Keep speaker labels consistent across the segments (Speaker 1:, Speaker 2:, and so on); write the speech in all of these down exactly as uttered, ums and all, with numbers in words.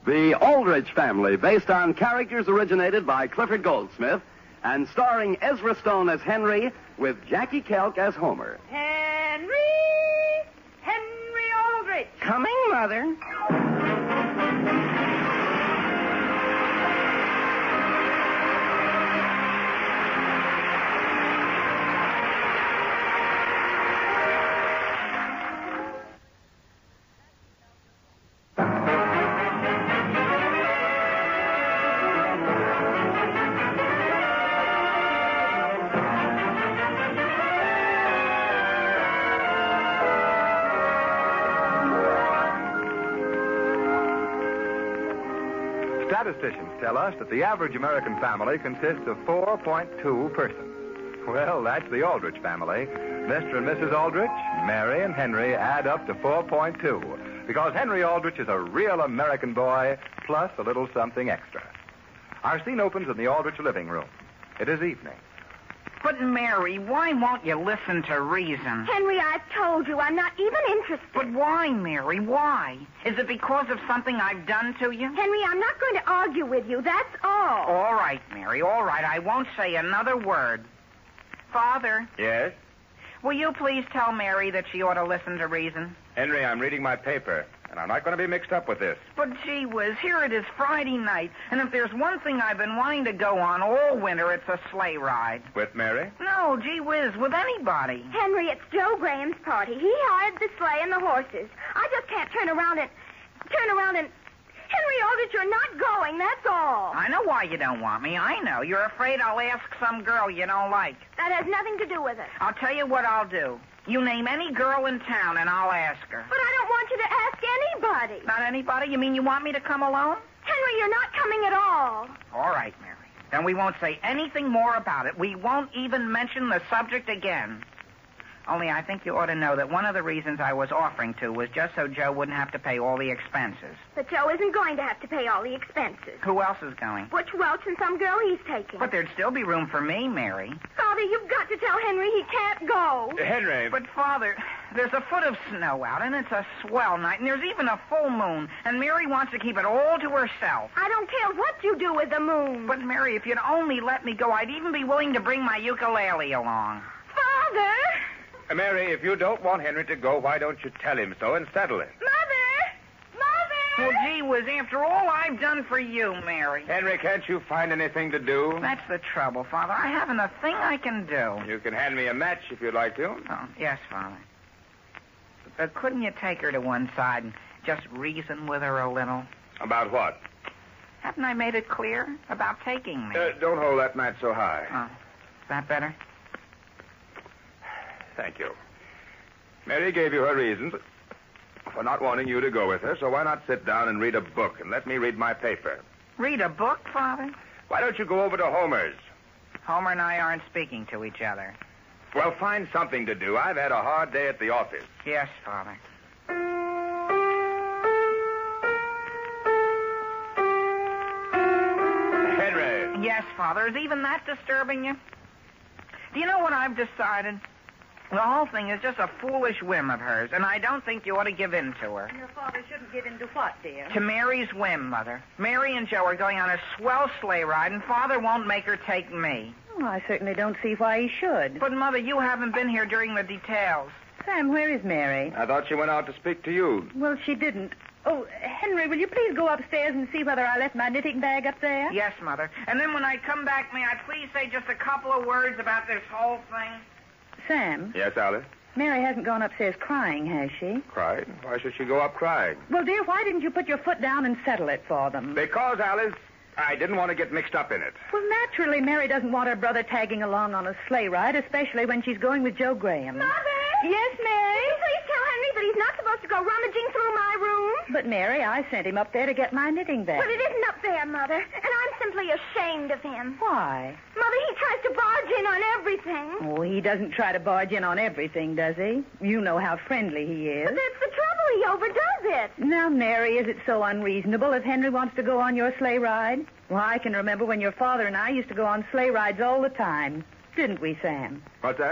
Speaker 1: The Aldrich Family, based on characters originated by Clifford Goldsmith and starring Ezra Stone as Henry with Jackie Kelk as Homer.
Speaker 2: Henry! Henry Aldrich!
Speaker 3: Coming, Mother.
Speaker 4: Statisticians tell us that the average American family consists of four point two persons. Well, that's the Aldrich family. Mister and Missus Aldrich, Mary and Henry add up to four point two because Henry Aldrich is a real American boy plus a little something extra. Our scene opens in the Aldrich living room. It is evening.
Speaker 3: But, Mary, why won't you listen to reason?
Speaker 2: Henry, I've told you I'm not even interested.
Speaker 3: But why, Mary, why? Is it because of something I've done to you?
Speaker 2: Henry, I'm not going to argue with you, that's all.
Speaker 3: All right, Mary, all right. I won't say another word. Father,
Speaker 4: Yes?
Speaker 3: will you please tell Mary that she ought to listen to reason?
Speaker 4: Henry, I'm reading my paper, and I'm not going to be mixed up with this.
Speaker 3: But, gee whiz, here it is Friday night, and if there's one thing I've been wanting to go on all winter, it's a sleigh ride.
Speaker 4: With Mary?
Speaker 3: No, gee whiz, with anybody.
Speaker 2: Henry, it's Joe Graham's party. He hired the sleigh and the horses. I just can't turn around and... Turn around and... Henry Aldrich, you're not going, that's all.
Speaker 3: I know why you don't want me. I know. You're afraid I'll ask some girl you don't like.
Speaker 2: That has nothing to do with it.
Speaker 3: I'll tell you what I'll do. You name any girl in town, and I'll ask her.
Speaker 2: But I don't want you to ask anybody.
Speaker 3: Not anybody? You mean you want me to come alone?
Speaker 2: Henry, you're not coming at all.
Speaker 3: All right, Mary. Then we won't say anything more about it. We won't even mention the subject again. Only I think you ought to know that one of the reasons I was offering to was just so Joe wouldn't have to pay all the expenses.
Speaker 2: But Joe isn't going to have to pay all the expenses.
Speaker 3: Who else is going?
Speaker 2: Butch Welch and some girl he's taking.
Speaker 3: But there'd still be room for me, Mary.
Speaker 2: Father, you've got to tell Henry he can't go.
Speaker 4: Henry.
Speaker 3: But, Father, there's a foot of snow out, and it's a swell night, and there's even a full moon, and Mary wants to keep it all to herself.
Speaker 2: I don't care what you do with the moon.
Speaker 3: But, Mary, if you'd only let me go, I'd even be willing to bring my ukulele along.
Speaker 2: Father!
Speaker 4: Mary, if you don't want Henry to go, why don't you tell him so and settle it?
Speaker 2: Mother! Mother!
Speaker 3: Well, gee whiz, after all I've done for you, Mary.
Speaker 4: Henry, can't you find anything to do?
Speaker 3: That's the trouble, Father. I haven't a thing I can do.
Speaker 4: You can hand me a match if you'd like to.
Speaker 3: Oh, yes, Father. But couldn't you take her to one side and just reason with her a little?
Speaker 4: About what?
Speaker 3: Haven't I made it clear about taking me?
Speaker 4: Uh, don't hold that match so high.
Speaker 3: Oh, is that better?
Speaker 4: Thank you. Mary gave you her reasons for not wanting you to go with her, so why not sit down and read a book and let me read my paper?
Speaker 3: Read a book, Father?
Speaker 4: Why don't you go over to Homer's?
Speaker 3: Homer and I aren't speaking to each other.
Speaker 4: Well, find something to do. I've had a hard day at the office.
Speaker 3: Yes, Father.
Speaker 4: Henry.
Speaker 3: Yes, Father. Is even that disturbing you? Do you know what I've decided? The whole thing is just a foolish whim of hers, and I don't think you ought to give in to her.
Speaker 5: Your father shouldn't give in to what, dear?
Speaker 3: To Mary's whim, Mother. Mary and Joe are going on a swell sleigh ride, and Father won't make her take me.
Speaker 5: Oh, I certainly don't see why he should.
Speaker 3: But, Mother, you haven't been here during the details.
Speaker 5: Sam, where is Mary?
Speaker 4: I thought she went out to speak to you.
Speaker 5: Well, she didn't. Oh, Henry, will you please go upstairs and see whether I left my knitting bag up there?
Speaker 3: Yes, Mother. And then when I come back, may I please say just a couple of words about this whole thing?
Speaker 5: Sam?
Speaker 4: Yes, Alice?
Speaker 5: Mary hasn't gone upstairs crying, has she?
Speaker 4: Cried? Why should she go up crying?
Speaker 5: Well, dear, why didn't you put your foot down and settle it for them?
Speaker 4: Because, Alice, I didn't want to get mixed up in it.
Speaker 5: Well, naturally, Mary doesn't want her brother tagging along on a sleigh ride, especially when she's going with Joe Graham.
Speaker 2: Mother!
Speaker 5: Yes, Mary?
Speaker 2: Will you please tell Henry that he's not supposed to go rummaging through my room?
Speaker 5: But, Mary, I sent him up there to get my knitting bag.
Speaker 2: But it isn't up there, Mother, and I'm simply ashamed of him.
Speaker 5: Why?
Speaker 2: Mother, he tries to barge in on everything.
Speaker 5: Oh, he doesn't try to barge in on everything, does he? You know how friendly he is.
Speaker 2: But that's the trouble. He overdoes it.
Speaker 5: Now, Mary, is it so unreasonable if Henry wants to go on your sleigh ride? Well, I can remember when your father and I used to go on sleigh rides all the time. Didn't we, Sam?
Speaker 4: What's that?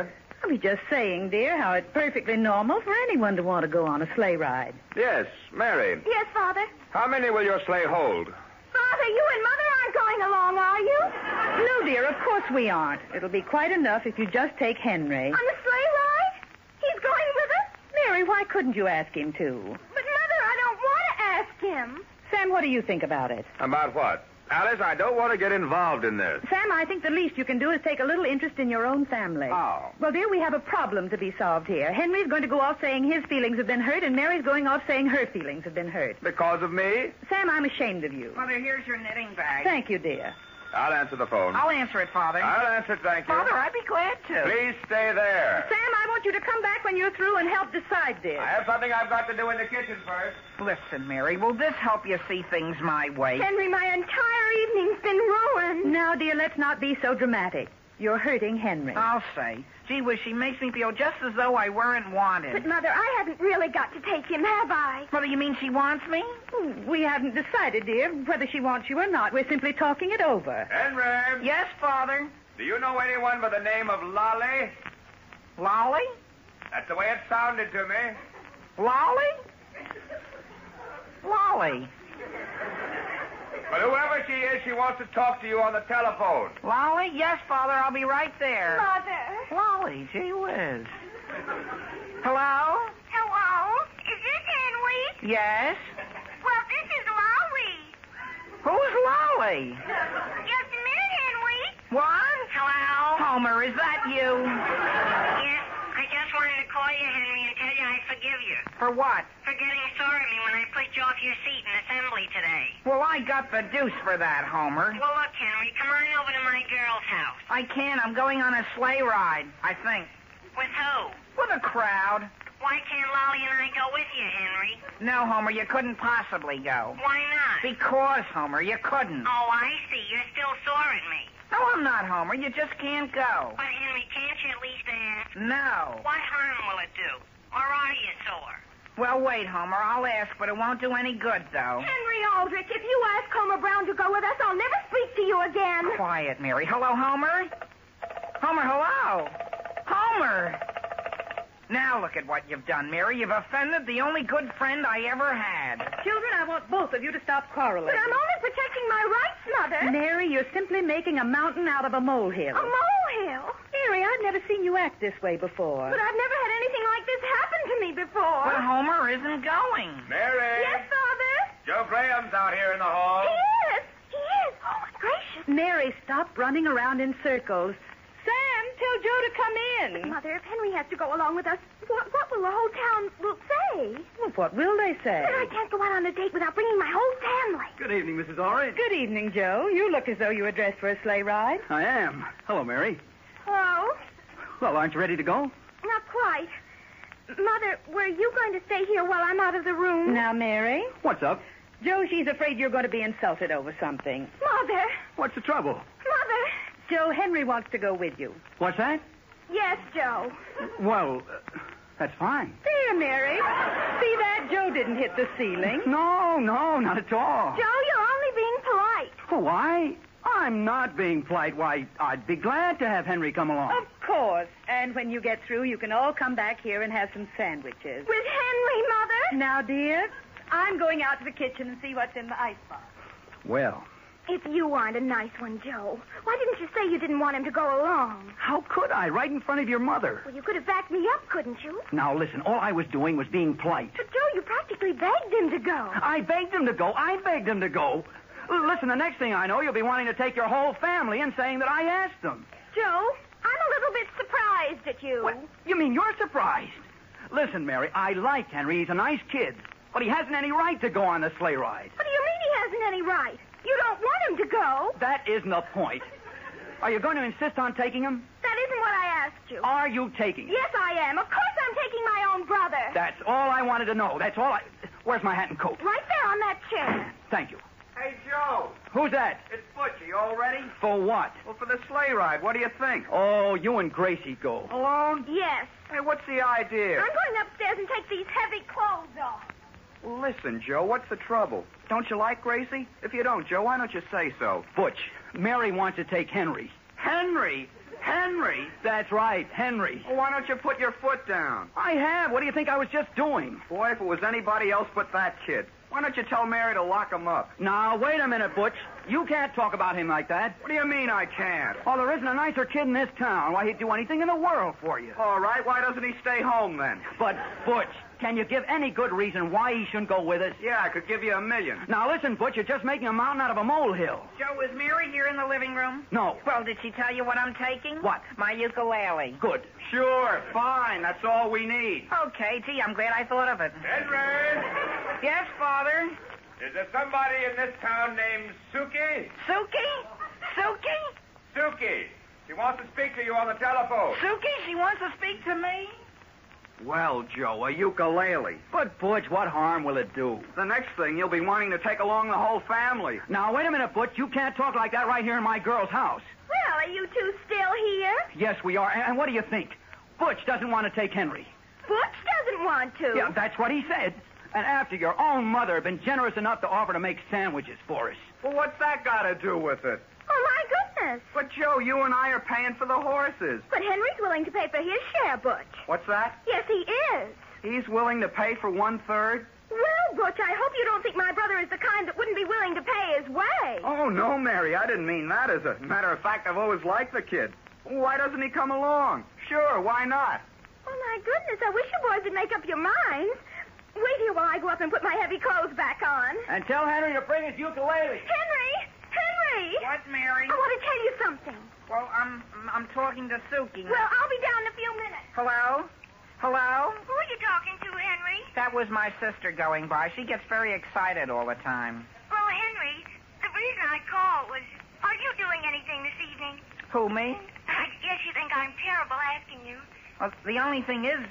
Speaker 5: I was just saying, dear, how it's perfectly normal for anyone to want to go on a sleigh ride.
Speaker 4: Yes, Mary.
Speaker 2: Yes, Father.
Speaker 4: How many will your sleigh hold?
Speaker 2: Father, you and Mother aren't going along, are you?
Speaker 5: No, dear, of course we aren't. It'll be quite enough if you just take Henry.
Speaker 2: On the sleigh ride? He's going with us?
Speaker 5: Mary, why couldn't you ask him to?
Speaker 2: But, Mother, I don't want to ask him.
Speaker 5: Sam, what do you think about it?
Speaker 4: About what? Alice, I don't want to get involved in this.
Speaker 5: Sam, I think the least you can do is take a little interest in your own family.
Speaker 4: Oh.
Speaker 5: Well, dear, we have a problem to be solved here. Henry's going to go off saying his feelings have been hurt, and Mary's going off saying her feelings have been hurt.
Speaker 4: Because of me?
Speaker 5: Sam, I'm ashamed of you.
Speaker 3: Mother, here's your knitting bag.
Speaker 5: Thank you, dear.
Speaker 4: I'll answer the phone.
Speaker 3: I'll answer it, Father.
Speaker 4: I'll answer it, thank you.
Speaker 3: Father, I'd be glad to.
Speaker 4: Please stay there.
Speaker 5: Sam, I want you to come back when you're through and help decide this.
Speaker 4: I have something I've got to do in the kitchen first.
Speaker 3: Listen, Mary, will this help you see things my way?
Speaker 2: Henry, my entire evening's been ruined.
Speaker 5: Now, dear, let's not be so dramatic. You're hurting Henry.
Speaker 3: I'll say. Gee whiz, she makes me feel just as though I weren't wanted.
Speaker 2: But, Mother, I haven't really got to take him, have I?
Speaker 3: Mother, you mean she wants me?
Speaker 5: We haven't decided, dear, whether she wants you or not. We're simply talking it over.
Speaker 4: Henry.
Speaker 3: Yes, Father.
Speaker 4: Do you know anyone by the name of Lolly?
Speaker 3: Lolly?
Speaker 4: That's the way it sounded to me.
Speaker 3: Lolly? Lolly.
Speaker 4: But whoever she is, she wants to talk to you on the telephone.
Speaker 3: Lolly? Yes, Father, I'll be right there.
Speaker 2: Mother.
Speaker 3: Lolly, gee whiz. Hello?
Speaker 2: Hello? Is this Henry?
Speaker 3: Yes?
Speaker 2: Well, this is Lolly.
Speaker 3: Who's Lolly?
Speaker 2: Just a minute, Henry.
Speaker 3: What?
Speaker 2: Hello?
Speaker 3: Homer, is that you?
Speaker 6: Yes, I just wanted to call you, Henry, and tell you I forgive you
Speaker 3: For what?
Speaker 6: for getting sore at me when I pushed you off your seat in assembly today.
Speaker 3: Well, I got the deuce for that, Homer.
Speaker 6: Well, look, Henry, come on over to my girl's house.
Speaker 3: I can't. I'm going on a sleigh ride, I think.
Speaker 6: With who?
Speaker 3: With a crowd.
Speaker 6: Why can't Lolly and I go with you, Henry?
Speaker 3: No, Homer, you couldn't possibly go.
Speaker 6: Why not?
Speaker 3: Because, Homer, you couldn't.
Speaker 6: Oh, I see. You're still sore at me.
Speaker 3: No, I'm not, Homer. You just can't go.
Speaker 6: But, Henry, can't you at least ask?
Speaker 3: No.
Speaker 6: What harm will it do? Or are you sore?
Speaker 3: Well, wait, Homer. I'll ask, but it won't do any good, though.
Speaker 2: Henry Aldrich, if you ask Homer Brown to go with us, I'll never speak to you again.
Speaker 3: Quiet, Mary. Hello, Homer? Homer, hello? Homer! Now look at what you've done, Mary. You've offended the only good friend I ever had.
Speaker 5: Children, I want both of you to stop quarreling.
Speaker 2: But I'm only protecting my rights, Mother.
Speaker 5: Mary, you're simply making a mountain out of a molehill.
Speaker 2: A molehill?
Speaker 5: Mary, I've never seen you act this way before.
Speaker 2: But I've never had anything like this happen to me before.
Speaker 3: But Homer isn't going.
Speaker 4: Mary.
Speaker 2: Yes, Father?
Speaker 4: Joe Graham's out here in the hall.
Speaker 2: He is. He is. Oh, my gracious.
Speaker 5: Mary, stop running around in circles. Sam, tell Joe to come in.
Speaker 2: Mother, if Henry has to go along with us, what, what will the whole town will say?
Speaker 5: Well, what will they say?
Speaker 2: That I can't go out on a date without bringing my whole family.
Speaker 1: Good evening, Missus Aldrich.
Speaker 5: Good evening, Joe. You look as though you were dressed for a sleigh ride.
Speaker 1: I am. Hello, Mary.
Speaker 2: Hello?
Speaker 1: Well, aren't you ready to go?
Speaker 2: Not quite. Mother, were you going to stay here while I'm out of the room?
Speaker 5: Now, Mary,
Speaker 1: What's up?
Speaker 5: Joe, she's afraid you're going to be insulted over something.
Speaker 2: Mother!
Speaker 1: What's the trouble?
Speaker 2: Mother!
Speaker 5: Joe, Henry wants to go with you.
Speaker 1: What's that?
Speaker 2: Yes, Joe.
Speaker 1: Well, uh, that's fine.
Speaker 5: There, Mary. See that? Joe didn't hit the ceiling.
Speaker 1: No, no, not at all.
Speaker 2: Joe, you're only being polite.
Speaker 1: Why? I'm not being polite. Why, I'd be glad to have Henry come along.
Speaker 5: Of course. And when you get through, you can all come back here and have some sandwiches.
Speaker 2: With Henry, Mother?
Speaker 5: Now, dear, I'm going out to the kitchen and see what's in the icebox.
Speaker 1: Well,
Speaker 2: If you aren't a nice one, Joe, why didn't you say you didn't want him to go along?
Speaker 1: how could I? Right in front of your mother.
Speaker 2: Well, you could have backed me up, couldn't you?
Speaker 1: Now, listen, all I was doing was being polite.
Speaker 2: But, Joe, you practically begged him to go.
Speaker 1: I begged him to go. I begged him to go. L- Listen, the next thing I know, you'll be wanting to take your whole family and saying that I asked them.
Speaker 2: Joe, I'm a little bit surprised at you.
Speaker 1: What? You mean you're surprised? Listen, Mary, I like Henry. He's a nice kid. But he hasn't any right to go on the sleigh ride.
Speaker 2: What do you mean he hasn't any right? You don't want him to go.
Speaker 1: That isn't the point. Are you going to insist on taking him?
Speaker 2: That isn't what I asked you.
Speaker 1: Are you taking him?
Speaker 2: Yes, I am. Of course I'm taking my own brother.
Speaker 1: That's all I wanted to know. That's all I... Where's my hat and coat?
Speaker 2: Right there on that chair.
Speaker 1: Thank you.
Speaker 4: Hey, Joe.
Speaker 1: Who's that?
Speaker 4: It's Butch. Are you all ready?
Speaker 1: For what?
Speaker 4: Well, for the sleigh ride. What do you think?
Speaker 1: Oh, you and Gracie go.
Speaker 4: Alone?
Speaker 2: Yes.
Speaker 4: Hey, what's the idea?
Speaker 2: I'm going upstairs and take these heavy clothes off.
Speaker 4: Listen, Joe, what's the trouble? Don't you like Gracie? If you don't, Joe, why don't you say so?
Speaker 1: Butch, Mary wants to take Henry.
Speaker 4: Henry?
Speaker 7: Henry? That's right, Henry.
Speaker 8: Well, why don't you put your foot down?
Speaker 7: I have. What do you think I was just doing?
Speaker 8: Boy, if it was anybody else but that kid. Why don't you tell Mary to lock him up?
Speaker 7: Now, wait a minute, Butch. You can't talk about him like that.
Speaker 8: What do you mean I can't?
Speaker 7: Oh, there isn't a nicer kid in this town. Why, he'd do anything in the world for you.
Speaker 8: All right, why doesn't he stay home then?
Speaker 7: But, Butch, can you give any good reason why he shouldn't go with us?
Speaker 8: Yeah, I could give you a million.
Speaker 7: Now, listen, Butch, you're just making a mountain out of a molehill.
Speaker 3: Joe, is Mary here in the living room?
Speaker 7: No.
Speaker 3: Well, did she tell you what I'm taking?
Speaker 7: What?
Speaker 3: My ukulele.
Speaker 7: Good.
Speaker 8: Sure, fine. That's all we need.
Speaker 3: Okay, gee, I'm glad I thought of it.
Speaker 4: Henry!
Speaker 3: Yes, Father?
Speaker 4: Is there somebody in this town named Suki?
Speaker 3: Suki? Suki?
Speaker 4: Suki. She wants to speak to you on the telephone.
Speaker 3: Suki, she wants to speak to me?
Speaker 8: Well, Joe, a ukulele.
Speaker 7: But, Butch, what harm will it do?
Speaker 8: The next thing, you'll be wanting to take along the whole family.
Speaker 7: Now, wait a minute, Butch. You can't talk like that right here in my girl's house.
Speaker 2: Well, are you two still here?
Speaker 7: Yes, we are. And what do you think? Butch doesn't want to take Henry.
Speaker 2: Butch doesn't want to.
Speaker 7: Yeah, that's what he said. And after your own mother had been generous enough to offer to make sandwiches for us.
Speaker 8: Well, what's that got to do with it?
Speaker 2: Oh, my goodness.
Speaker 8: But, Joe, you and I are paying for the horses.
Speaker 2: But Henry's willing to pay for his share, Butch.
Speaker 8: What's that?
Speaker 2: Yes, he is.
Speaker 8: He's willing to pay for one-third?
Speaker 2: Well, Butch, I hope you don't think my brother is the kind that wouldn't be willing to pay his way.
Speaker 8: Oh, no, Mary, I didn't mean that. As a matter of fact, I've always liked the kid. Why doesn't he come along? Sure, why not?
Speaker 2: Oh, my goodness, I wish you boys would make up your minds. Wait here while I go up and put my heavy clothes back on.
Speaker 7: And tell Henry to bring his ukulele.
Speaker 2: Henry! Henry!
Speaker 3: What, Mary?
Speaker 2: I want to tell you something.
Speaker 3: Well, I'm I'm talking to Suki.
Speaker 2: Well, I'll be down in a few minutes.
Speaker 3: Hello? Hello?
Speaker 6: Who are you talking to, Henry?
Speaker 3: That was my sister going by. She gets very excited all the time.
Speaker 6: Well, Henry, the reason I called was, are you doing anything this evening?
Speaker 3: Who, me?
Speaker 6: I guess you think I'm terrible asking you.
Speaker 3: Well, the only thing is,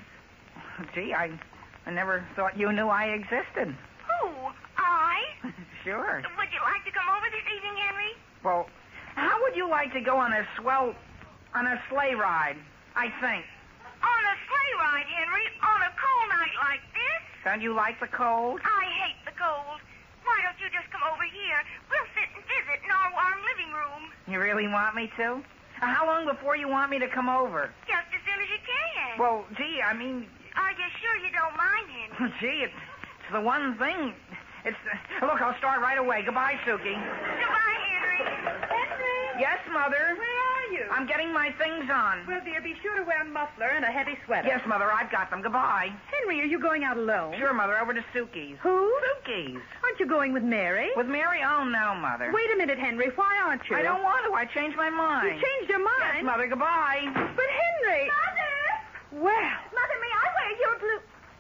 Speaker 3: gee, I, I never thought you knew I existed.
Speaker 6: Who? I?
Speaker 3: Sure.
Speaker 6: Would you like to come over this evening, Henry?
Speaker 3: Well, how would you like to go on a swell, on a sleigh ride, I think?
Speaker 6: On a sleigh ride, Henry, on a cold night like this?
Speaker 3: Don't you like the cold?
Speaker 6: I hate the cold. Why don't you just come over here? We'll sit and visit in our warm living room.
Speaker 3: You really want me to? Uh, How long before you want me to come over?
Speaker 6: Just as soon as you can.
Speaker 3: Well, gee, I mean,
Speaker 6: Are you sure you don't mind, Henry?
Speaker 3: gee, it's, it's the one thing. It's uh, look, I'll start right away. Goodbye, Suki.
Speaker 6: Goodbye, Henry.
Speaker 5: Henry,
Speaker 3: Yes, Mother.
Speaker 5: where are you?
Speaker 3: I'm getting my things on.
Speaker 5: Well, dear, be sure to wear a muffler and a heavy sweater.
Speaker 3: Yes, Mother, I've got them. Goodbye.
Speaker 5: Henry, are you going out alone?
Speaker 3: Sure, Mother, over to Suki's.
Speaker 5: Who?
Speaker 3: Suki's.
Speaker 5: Aren't you going with Mary?
Speaker 3: With Mary? Oh, no, Mother.
Speaker 5: Wait a minute, Henry. Why aren't you?
Speaker 3: I don't want to. I changed my
Speaker 5: You
Speaker 3: mind.
Speaker 5: changed your mind.
Speaker 3: Yes, Mother, goodbye.
Speaker 5: But Henry.
Speaker 2: Mother!
Speaker 5: Well,
Speaker 2: Mother, may I wear your blue...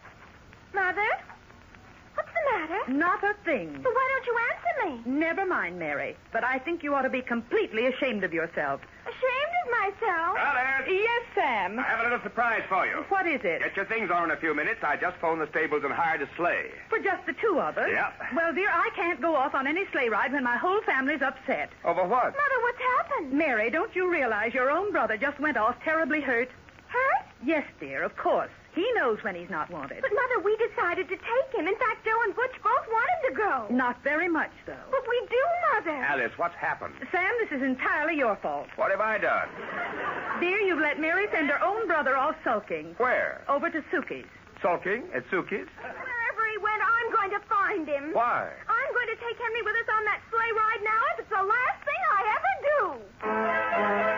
Speaker 2: Mother? What's the matter?
Speaker 5: not a thing.
Speaker 2: Well, why don't you answer me?
Speaker 5: Never mind, Mary. But I think you ought to be completely ashamed of yourself.
Speaker 2: Ashamed of myself?
Speaker 4: Alice,
Speaker 5: Yes, Sam.
Speaker 4: I have a little surprise for you.
Speaker 5: What is it?
Speaker 4: Get your things on in a few minutes. I just phoned the stables and hired a sleigh.
Speaker 5: For just the two of us?
Speaker 4: Yeah.
Speaker 5: Well, dear, I can't go off on any sleigh ride when my whole family's upset.
Speaker 4: Over what?
Speaker 2: Mother, what's happened?
Speaker 5: Mary, don't you realize your own brother just went off terribly hurt?
Speaker 2: Hurt?
Speaker 5: Yes, dear, of course. He knows when he's not wanted.
Speaker 2: But, Mother, we decided to take him. In fact, Joe and Butch both want him to go.
Speaker 5: Not very much, though.
Speaker 2: But we do, Mother.
Speaker 4: Alice, what's happened?
Speaker 5: Sam, this is entirely your fault.
Speaker 4: What have I done?
Speaker 5: Dear, you've let Mary send her own brother off sulking.
Speaker 4: Where?
Speaker 5: Over to Suki's.
Speaker 4: Sulking at Suki's?
Speaker 2: Wherever he went, I'm going to find him.
Speaker 4: Why?
Speaker 2: I'm going to take Henry with us on that sleigh ride now if it's the last thing I ever do.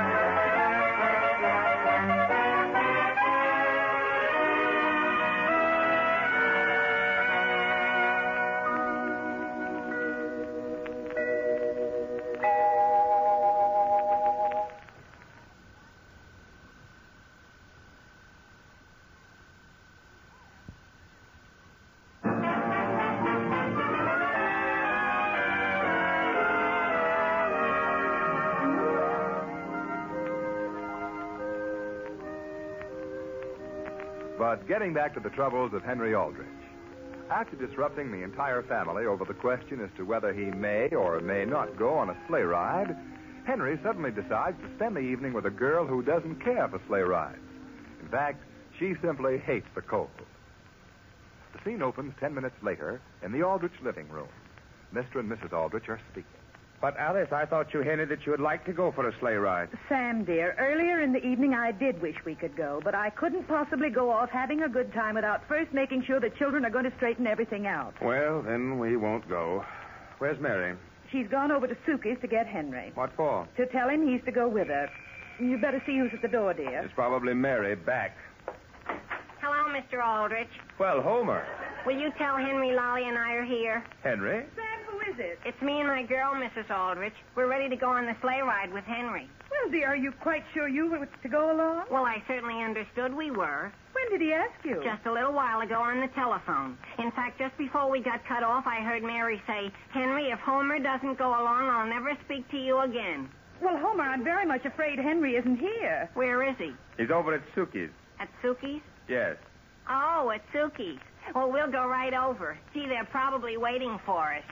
Speaker 4: But getting back to the troubles of Henry Aldrich. After disrupting the entire family over the question as to whether he may or may not go on a sleigh ride, Henry suddenly decides to spend the evening with a girl who doesn't care for sleigh rides. In fact, she simply hates the cold. The scene opens ten minutes later in the Aldrich living room. Mister and Missus Aldrich are speaking. But, Alice, I thought you hinted that you would like to go for a sleigh ride.
Speaker 5: Sam, dear, earlier in the evening I did wish we could go, but I couldn't possibly go off having a good time without first making sure the children are going to straighten everything out.
Speaker 4: Well, then we won't go. Where's Mary?
Speaker 5: She's gone over to Suki's to get Henry.
Speaker 4: What for?
Speaker 5: To tell him he's to go with her. You better see who's at the door, dear.
Speaker 4: It's probably Mary back.
Speaker 6: Hello, Mister Aldrich.
Speaker 4: Well, Homer.
Speaker 6: Will you tell Henry Lolly and I are here?
Speaker 4: Henry?
Speaker 5: Sam, who is it?
Speaker 6: It's me and my girl, Missus Aldrich. We're ready to go on the sleigh ride with Henry.
Speaker 5: Well, dear, are you quite sure you were to go along?
Speaker 6: Well, I certainly understood we were.
Speaker 5: When did he ask you?
Speaker 6: Just a little while ago on the telephone. In fact, just before we got cut off, I heard Mary say, Henry, if Homer doesn't go along, I'll never speak to you again.
Speaker 5: Well, Homer, I'm very much afraid Henry isn't here.
Speaker 6: Where is he?
Speaker 4: He's over at Suki's.
Speaker 6: At Suki's?
Speaker 4: Yes.
Speaker 6: Oh, at Suki's. Well, we'll go right over. Gee, they're probably waiting for us.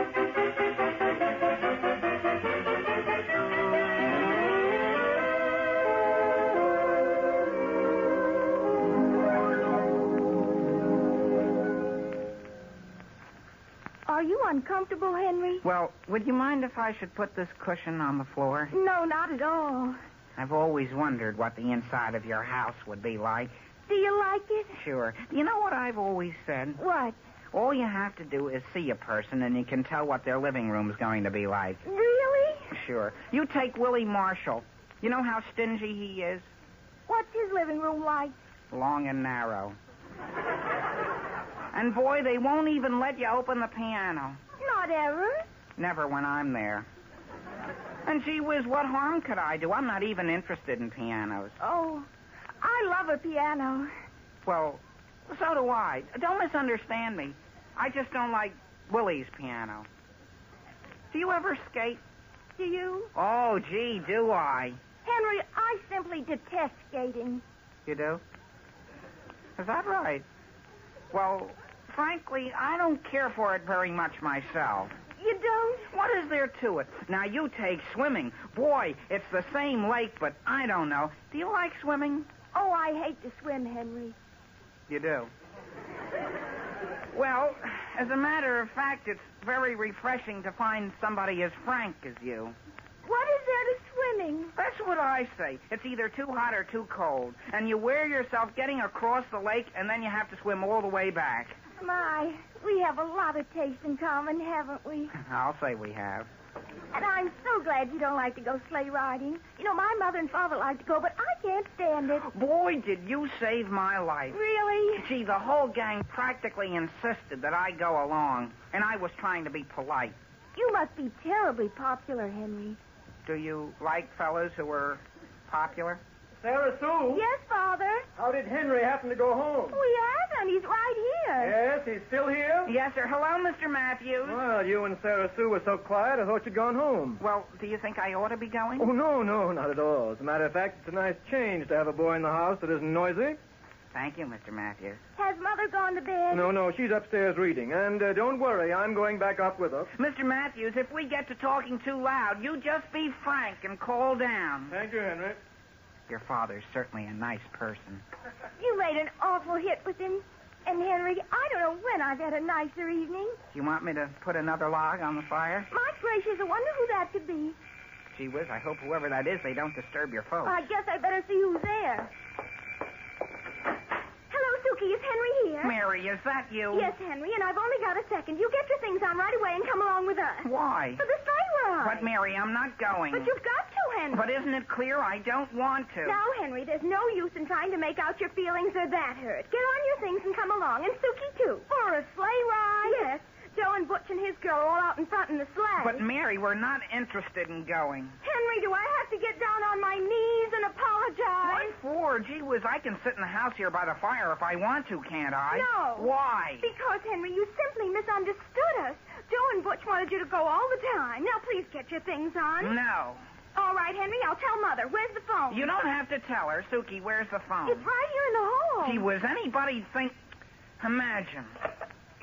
Speaker 2: Are you uncomfortable, Henry?
Speaker 3: Well, would you mind if I should put this cushion on the floor?
Speaker 2: No, not at all.
Speaker 3: I've always wondered what the inside of your house would be like.
Speaker 2: Do you like it?
Speaker 3: Sure. You know what I've always said?
Speaker 2: What?
Speaker 3: All you have to do is see a person and you can tell what their living room's going to be like.
Speaker 2: Really?
Speaker 3: Sure. You take Willie Marshall. You know how stingy he is?
Speaker 2: What's his living room like?
Speaker 3: Long and narrow. And boy, they won't even let you open the piano.
Speaker 2: Not ever.
Speaker 3: Never when I'm there. And gee whiz, what harm could I do? I'm not even interested in pianos.
Speaker 2: Oh, I love a piano.
Speaker 3: Well, so do I. Don't misunderstand me. I just don't like Willie's piano. Do you ever skate?
Speaker 2: Do you?
Speaker 3: Oh, gee, do I?
Speaker 2: Henry, I simply detest skating.
Speaker 3: You do? Is that right? Well, frankly, I don't care for it very much myself.
Speaker 2: You don't?
Speaker 3: What is there to it? Now, you take swimming. Boy, it's the same lake, but I don't know. Do you like swimming?
Speaker 2: Oh, I hate to swim, Henry.
Speaker 3: You do? Well, as a matter of fact, it's very refreshing to find somebody as frank as you.
Speaker 2: What is there to swimming?
Speaker 3: That's what I say. It's either too hot or too cold. And you wear yourself getting across the lake, and then you have to swim all the way back.
Speaker 2: My, we have a lot of taste in common, haven't we?
Speaker 3: I'll say we have.
Speaker 2: And I'm so glad you don't like to go sleigh riding. You know, my mother and father like to go, but I can't stand it.
Speaker 3: Boy, did you save my life.
Speaker 2: Really?
Speaker 3: Gee, the whole gang practically insisted that I go along, and I was trying to be polite.
Speaker 2: You must be terribly popular, Henry.
Speaker 3: Do you like fellows who are popular?
Speaker 7: Sarah Sue?
Speaker 2: Yes, Father.
Speaker 7: How did Henry happen to go home?
Speaker 2: We hasn't. He's right here.
Speaker 7: Yes, he's still here?
Speaker 3: Yes, sir. Hello, Mister Matthews.
Speaker 7: Well, you and Sarah Sue were so quiet, I thought you'd gone home.
Speaker 3: Well, do you think I ought to be going?
Speaker 7: Oh, no, no, not at all. As a matter of fact, it's a nice change to have a boy in the house that isn't noisy.
Speaker 3: Thank you, Mister Matthews.
Speaker 2: Has Mother gone to bed?
Speaker 7: No, no, she's upstairs reading. And uh, don't worry, I'm going back up with her.
Speaker 3: Mister Matthews, if we get to talking too loud, you just be frank and call down.
Speaker 7: Thank you, Henry.
Speaker 3: Your father's certainly a nice person.
Speaker 2: You made an awful hit with him. And, Henry, I don't know when I've had a nicer evening.
Speaker 3: Do you want me to put another log on the fire?
Speaker 2: My gracious, I wonder who that could be.
Speaker 3: Gee whiz, I hope whoever that is, they don't disturb your folks.
Speaker 2: I guess I better see who's there. Hello, Suki. Is Henry here?
Speaker 3: Mary, is that you?
Speaker 2: Yes, Henry, and I've only got a second. You get your things on right away and come along with us.
Speaker 3: Why?
Speaker 2: For the sleigh ride.
Speaker 3: But, Mary, I'm not going.
Speaker 2: But you've got to, Henry.
Speaker 3: But isn't it clear I don't want to?
Speaker 2: Now, Henry, there's no use in trying to make out your feelings are that hurt. Get on your things and come along, and Suki, too. For a sleigh ride? Yes. Joe and Butch and his girl are all out in front in the sleigh.
Speaker 3: But, Mary, we're not interested in going.
Speaker 2: Henry, do I have to get down on my knees and apologize?
Speaker 3: What for? Gee whiz, I can sit in the house here by the fire if I want to, can't I?
Speaker 2: No.
Speaker 3: Why?
Speaker 2: Because, Henry, you simply misunderstood us. Joe and Butch wanted you to go all the time. Now, please get your things on.
Speaker 3: No.
Speaker 2: All right, Henry, I'll tell Mother. Where's the phone?
Speaker 3: You don't have to tell her. Suki, where's the phone?
Speaker 2: It's right here in the hall.
Speaker 3: Gee whiz, anybody think... Imagine.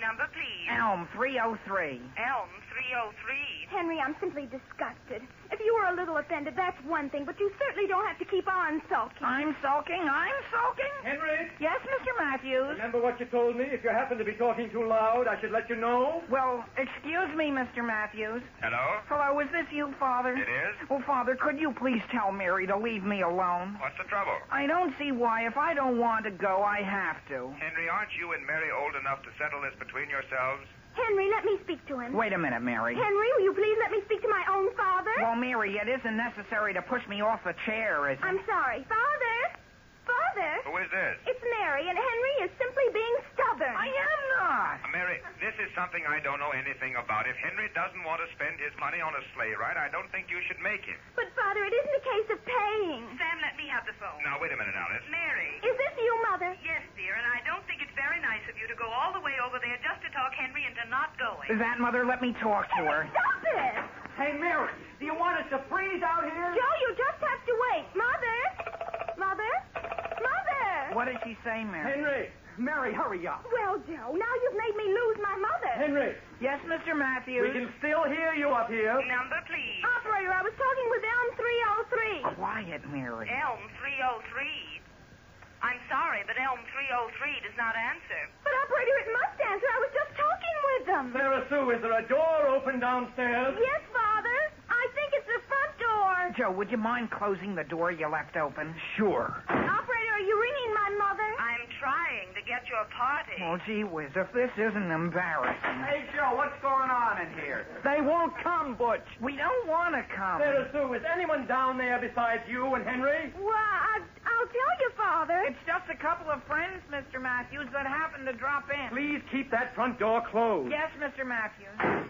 Speaker 9: Number, please.
Speaker 3: Elm three oh three.
Speaker 9: Elm three oh three.
Speaker 2: Henry, I'm simply disgusted. If you were a little offended, that's one thing, but you certainly don't have to keep on sulking.
Speaker 3: I'm sulking? I'm sulking?
Speaker 7: Henry,
Speaker 3: Yes, Mister Matthews?
Speaker 7: remember what you told me? If you happen to be talking too loud, I should let you know.
Speaker 3: Well, excuse me, Mister Matthews.
Speaker 10: Hello?
Speaker 3: Hello, is this you, Father?
Speaker 10: It is?
Speaker 3: Oh, Father, could you please tell Mary to leave me alone?
Speaker 10: What's the trouble?
Speaker 3: I don't see why. If I don't want to go, I have to.
Speaker 10: Henry, aren't you and Mary old enough to settle this between yourselves?
Speaker 2: Henry, let me speak to him.
Speaker 3: Wait a minute, Mary.
Speaker 2: Henry, will you please let me speak to my own father?
Speaker 3: Well, Mary, it isn't necessary to push me off the chair, is it?
Speaker 2: I'm sorry. Father! Father!
Speaker 10: Who is this?
Speaker 2: It's Mary, and Henry is simply being stubborn.
Speaker 3: I am not.
Speaker 10: Uh, Mary, this is something I don't know anything about. If Henry doesn't want to spend his money on a sleigh ride, I don't think you should make him.
Speaker 2: But, Father, it isn't a case of paying.
Speaker 9: Sam, let me have the phone.
Speaker 10: Now, wait a minute, Alice.
Speaker 9: Mary.
Speaker 2: Is this you, Mother?
Speaker 9: Yes, dear, and I don't think it's very nice of you to go all the way over there just to talk Henry into not going.
Speaker 3: Is that, Mother? Let me talk to her.
Speaker 2: Stop it!
Speaker 7: Hey, Mary, do you want us to freeze out here?
Speaker 2: Joe, you just have to wait. Mother? Mother? Mother!
Speaker 3: What did she say, Mary?
Speaker 7: Henry, Mary, hurry up.
Speaker 2: Well, Joe, now you've made me lose my mother.
Speaker 7: Henry,
Speaker 3: Yes, Mister Matthews?
Speaker 7: we can still hear you up here.
Speaker 9: Number, please.
Speaker 2: Operator, I was talking with Elm three oh three.
Speaker 3: Quiet, Mary.
Speaker 9: Elm three oh three. I'm sorry, but Elm three oh three does not answer.
Speaker 2: But, Operator, it must answer. I was just talking with them.
Speaker 7: Sarah Sue, is there a door open downstairs?
Speaker 2: Yes, Father. I think it's the front door.
Speaker 3: Joe, would you mind closing the door you left open?
Speaker 7: Sure.
Speaker 2: Operator, are you ringing my mother?
Speaker 9: I'm trying to get your party.
Speaker 3: Oh, gee whiz, if this isn't embarrassing.
Speaker 8: Hey, Joe, what's going on in here?
Speaker 7: They won't come, Butch.
Speaker 3: We don't want to come.
Speaker 7: Sarah Sue, is anyone down there besides you and Henry?
Speaker 2: Well, I, I'll tell you, Father.
Speaker 3: It's just a couple of friends, Mister Matthews, that happened to drop in.
Speaker 7: Please keep that front door closed.
Speaker 3: Yes, Mister Matthews.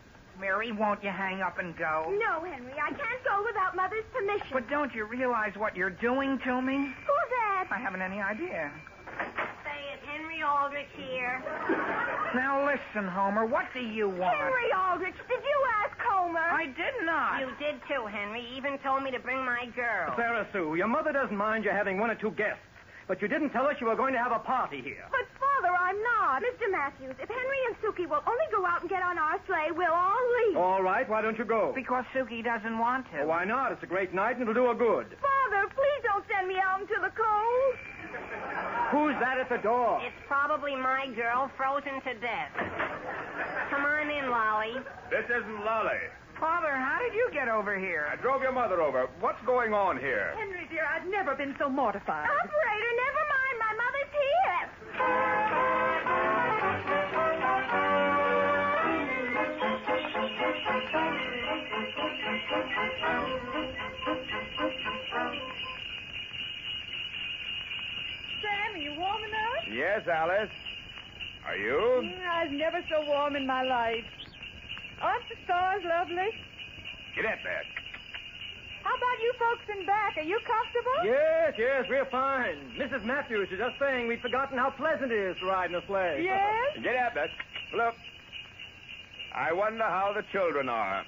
Speaker 3: Mary, won't you hang up and go?
Speaker 2: No, Henry, I can't go without Mother's permission.
Speaker 3: But don't you realize what you're doing to me?
Speaker 2: Who's that?
Speaker 3: I haven't any idea.
Speaker 6: Say it, Henry Aldrich here.
Speaker 3: Now listen, Homer, what do you want?
Speaker 2: Henry Aldrich, did you ask Homer?
Speaker 3: I did not.
Speaker 6: You did too, Henry. Even told me to bring my girl.
Speaker 7: Sarah Sue, your mother doesn't mind you having one or two guests, but you didn't tell us you were going to have a party here.
Speaker 2: But, Father, I'm not. Mister Matthews, if Henry and Suki will only go out and get on our sleigh, we'll all leave.
Speaker 7: All right, why don't you go?
Speaker 3: Because Suki doesn't want to.
Speaker 7: Well, why not? It's a great night and it'll do her good.
Speaker 2: Father, please don't send me out into the cold.
Speaker 7: Who's that at the door?
Speaker 6: It's probably my girl, frozen to death. Come on in, Lolly.
Speaker 10: This isn't Lolly.
Speaker 3: Father, how did you get over here?
Speaker 10: I drove your mother over. What's going on here?
Speaker 5: Henry, dear, I've never been so mortified.
Speaker 2: Operator, never mind. My mother's here.
Speaker 5: Sam, are you warm enough?
Speaker 10: Yes, Alice. Are you?
Speaker 5: Mm, I was never so warm in my life. Aren't the stars lovely?
Speaker 10: Get in there.
Speaker 5: How about you folks in back? Are you comfortable?
Speaker 7: Yes, yes, we're fine. Missus Matthews was just saying we'd forgotten how pleasant it is to ride in a sleigh.
Speaker 5: Yes?
Speaker 10: Get up, Beth. Look. I wonder how the children are.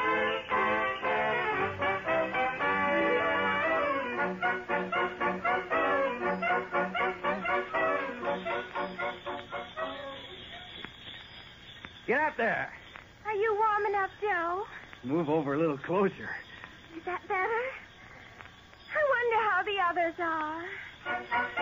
Speaker 7: Get out there.
Speaker 2: Are you warm enough, Joe?
Speaker 7: Move over a little closer.
Speaker 2: Is that better? I wonder how the others are.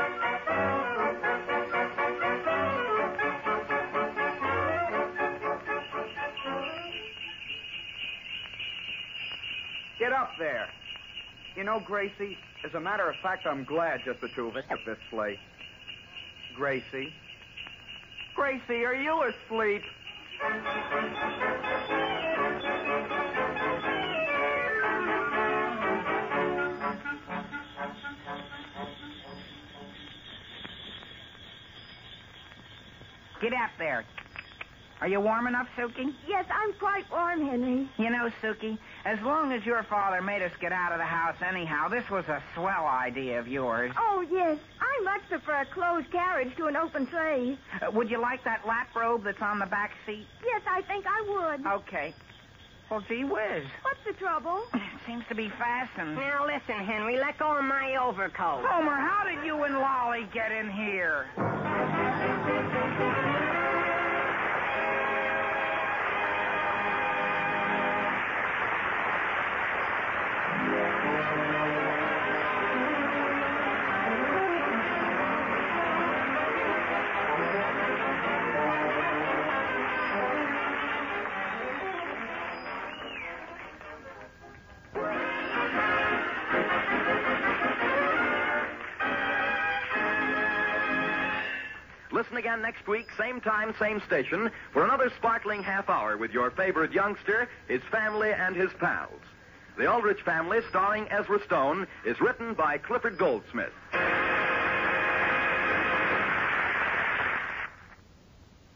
Speaker 8: Get up there. You know, Gracie, as a matter of fact, I'm glad just the two of us took this sleigh. Gracie. Gracie, are you asleep?
Speaker 3: Get up there. Are you warm enough, Suki?
Speaker 2: Yes, I'm quite warm, Henry.
Speaker 3: You know, Suki, as long as your father made us get out of the house anyhow, this was a swell idea of yours.
Speaker 2: Oh, yes. I much prefer a closed carriage to an open sleigh.
Speaker 3: Uh, would you like that lap robe that's on the back seat?
Speaker 2: Yes, I think I would.
Speaker 3: Okay. Well, gee whiz.
Speaker 2: What's the trouble?
Speaker 3: It seems to be fastened.
Speaker 6: Now listen, Henry, let go of my overcoat.
Speaker 3: Homer, how did you and Lolly get in here?
Speaker 1: listen again next week, same time, same station, for another sparkling half hour with your favorite youngster, his family, and his pals. The Aldrich Family, starring Ezra Stone, is written by Clifford Goldsmith.